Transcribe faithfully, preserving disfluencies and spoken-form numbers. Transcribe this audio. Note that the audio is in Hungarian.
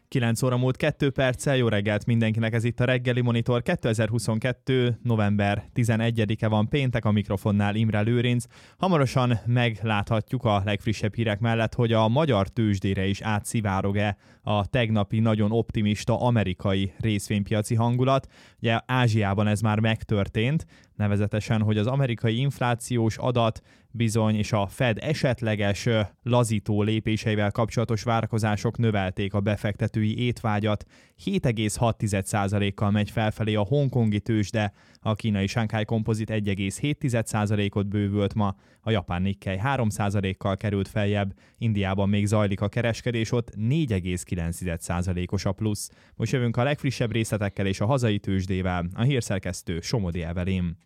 kilenc óra múlt kettő perccel, jó reggelt mindenkinek, ez itt a Reggeli Monitor. kétezer-huszonkettő. november tizenegyedike van, péntek, a mikrofonnál Imre Lőrinc. Hamarosan megláthatjuk a legfrissebb hírek mellett, hogy a magyar tőzsdére is átszivárog-e a tegnapi nagyon optimista amerikai részvénypiaci hangulat. Ugye Ázsiában ez már megtörtént, nevezetesen, hogy az amerikai inflációs adat bizony és a Fed esetleges lazító lépéseivel kapcsolatos várakozások növelték a befektetői étvágyat. hét egész hat százalékkal megy felfelé a hongkongi tőzsde, a kínai Shanghai Composite egy egész hét százalékot bővült ma, a japán Nikkei három százalékkal került feljebb, Indiában még zajlik a kereskedés, ott négy egész kilenc százalékos a plusz. Most jövünk a legfrissebb részletekkel és a hazai tőzsdével, a hírszerkesztő Somodi Evelyn.